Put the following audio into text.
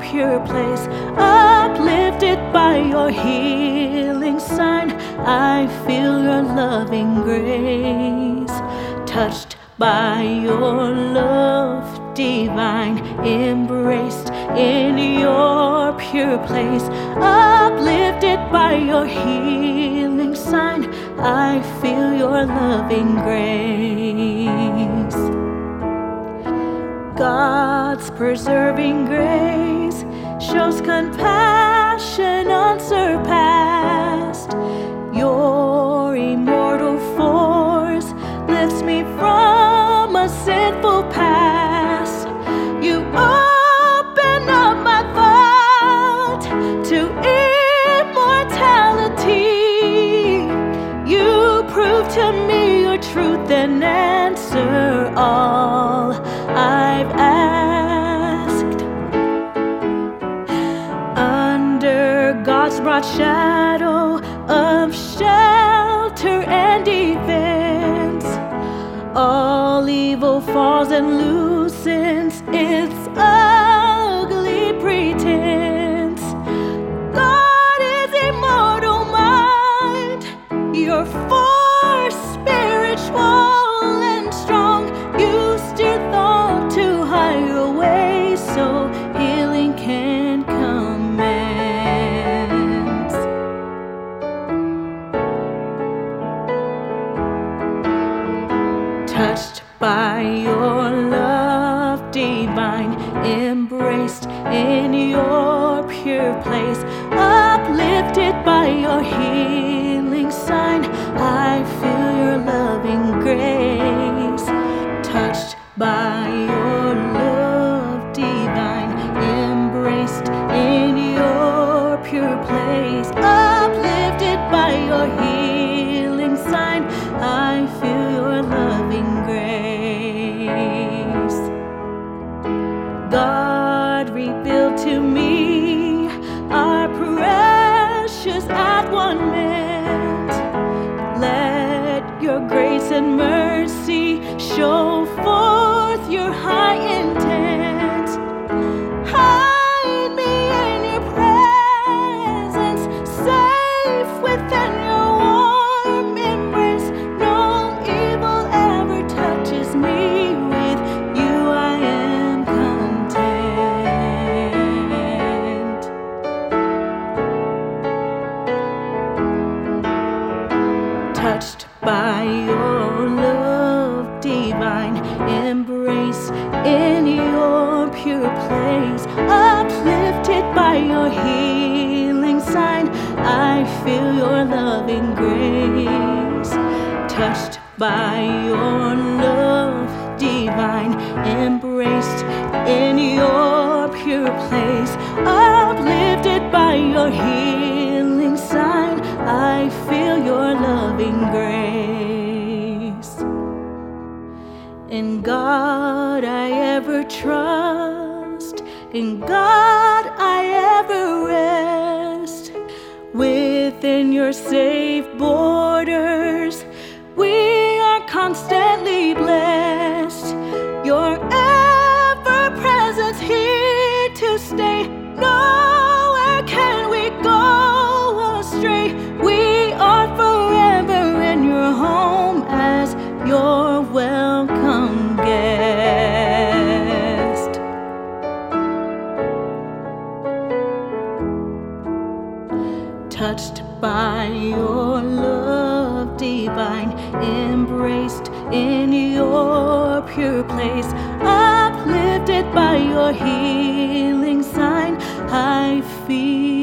pure place, uplifted by your healing sign. I feel your loving grace, touched by your love divine, embraced in your pure place, uplifted by your healing sign. I feel your loving grace. God's preserving grace shows compassion unsurpassed. Your immortal force lifts me from a sinful past. You open up my vault to immortality. You prove to me your truth and answer all I've asked. Under God's broad shadow of shelter and defense, all evil falls and loosens its ugly pretense. God is immortal mind, your force spiritual and strong. You steer thought to higher ways so healing can commence. Touched by your love divine, embraced in your pure place, uplifted by your healing sign. I feel your loving grace, touched by your love divine, embraced in your pure place, uplifted by your healing sign. I feel your loving grace. God, revealed to me our precious atonement. Let your grace and mercy show forth your high intent. Hide me in your presence, safe within your warm embrace. No evil ever touches me. With you I am content. Touched by your love divine, embraced in your pure place, uplifted by your healing sign. I feel your loving grace, touched by your love divine, embraced in your pure place, uplifted by your healing sign. I feel your loving grace. In God I ever trust, in God I ever rest. Within your safe borders, we are constantly blessed. Your ever-presence here to stay. Nowhere can we go astray. We are forever in your home as your welcome guest. Touched by your love divine, embraced in your pure place, uplifted by your healing sign. I feel